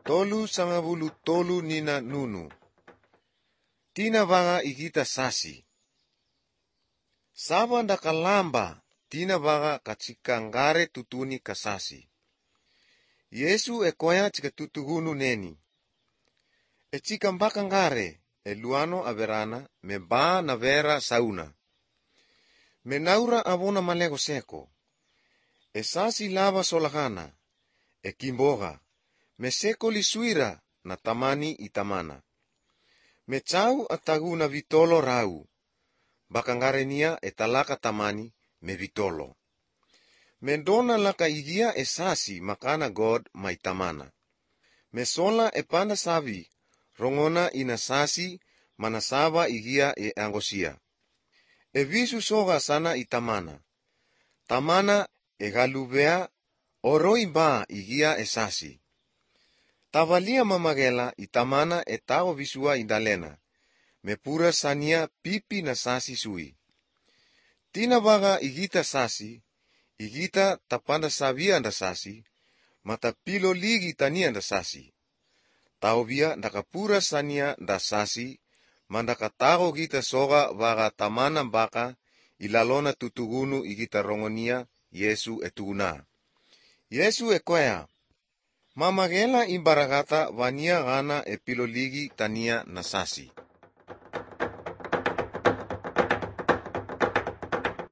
3:30 nina nunu. Tina vaga igita sasi. Sava ndakalamba tina vaga katika ngare tutuni kasasi. Yesu ekoya chika tutugunu neni. Echika mbaka ngare eluano averana meba na vera sauna. Menaura avona malego seko. Esasi lava solakana. Ekimboga. Meseko lisuira na tamani itamana. Mechau ataguna vitolo rau. Bakangarenia etalaka tamani me vitolo. Mendona laka igia esasi makana God maitamana. Mesola epanda savi rongona inasasi manasava igia e angosia. Evisu soga sana itamana. Tamana egalubea oroiba igia esasi. Tavalia mamagela itamana etao visua indalena. Mepura sania pipi na sasi sui. Tina vaga igita sasi, igita tapanda savia anda sasi, mata pilo ligi tania anda sasi. Taovia ndakapura sania nda sasi, mandakatago gita soga vaga tamana baka ilalona tutugunu igita rongonia Yesu etuguna. Yesu ekoya. Mamagela imbaragata vania gana epilo ligi tania na sasi.